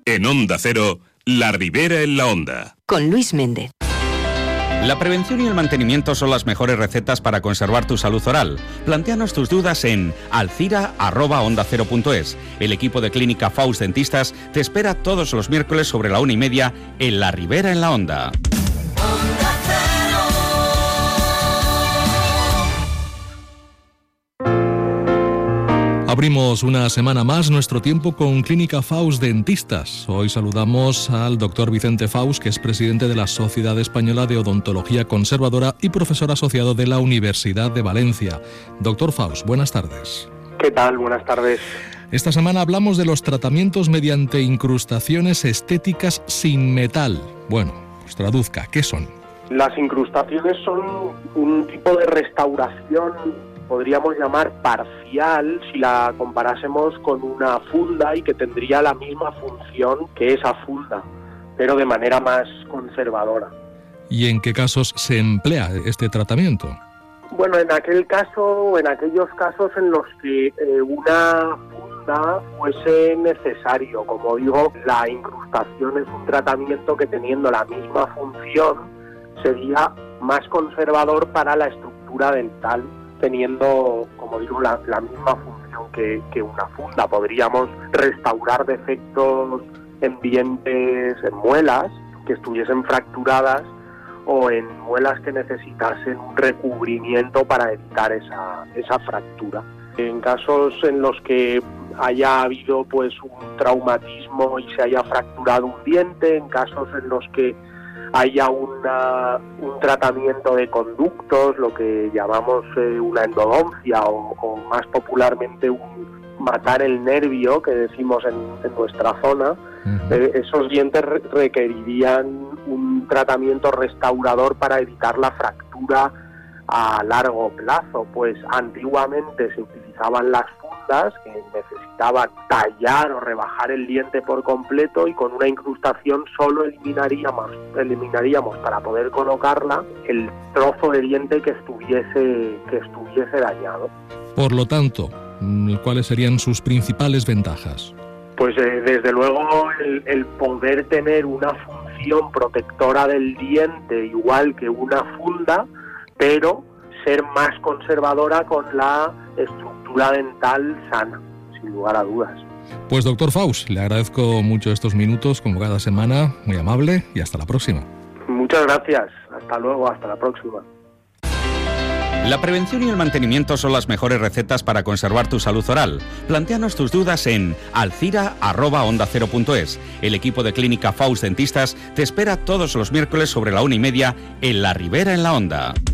En Onda Cero, La Ribera en la Onda. Con Luis Méndez. La prevención y el mantenimiento son las mejores recetas para conservar tu salud oral. Plantéanos tus dudas en alcira@ondacero.es. El equipo de Clínica Faust Dentistas te espera todos los miércoles sobre la 1:30 en La Ribera en la Onda. Abrimos una semana más nuestro tiempo con Clínica Faust Dentistas. Hoy saludamos al doctor Vicente Faust, que es presidente de la Sociedad Española de Odontología Conservadora y profesor asociado de la Universidad de Valencia. Doctor Faust, buenas tardes. ¿Qué tal? Buenas tardes. Esta semana hablamos de los tratamientos mediante incrustaciones estéticas sin metal. Bueno, pues traduzca, ¿qué son? Las incrustaciones son un tipo de restauración, podríamos llamar parcial, si la comparásemos con una funda, y que tendría la misma función que esa funda, pero de manera más conservadora. ¿Y en qué casos se emplea este tratamiento? Bueno, en aquellos casos en los que una funda fuese necesario. Como digo, la incrustación es un tratamiento que, teniendo la misma función, sería más conservador para la estructura dental, teniendo, como digo, la misma función que una funda. Podríamos restaurar defectos en dientes, en muelas que estuviesen fracturadas, o en muelas que necesitasen un recubrimiento para evitar esa fractura. En casos en los que haya habido pues un traumatismo y se haya fracturado un diente, en casos en los que haya un tratamiento de conductos, lo que llamamos una endodoncia, o más popularmente un matar el nervio, que decimos en nuestra zona. Esos dientes requerirían un tratamiento restaurador para evitar la fractura a largo plazo. Pues antiguamente se utilizaban las fundas, que necesitaban tallar o rebajar el diente por completo, y con una incrustación solo eliminaríamos para poder colocarla el trozo de diente que estuviese dañado. Por lo tanto, ¿cuáles serían sus principales ventajas? Pues desde luego el poder tener una función protectora del diente igual que una funda, pero ser más conservadora con la estructura dental sana, sin lugar a dudas. Pues doctor Faust, le agradezco mucho estos minutos, como cada semana, muy amable, y hasta la próxima. Muchas gracias, hasta luego, hasta la próxima. La prevención y el mantenimiento son las mejores recetas para conservar tu salud oral. Plantéanos tus dudas en alcira@ondacero.es. El equipo de Clínica Faust Dentistas te espera todos los miércoles sobre la 1:30 en La Ribera en la Onda.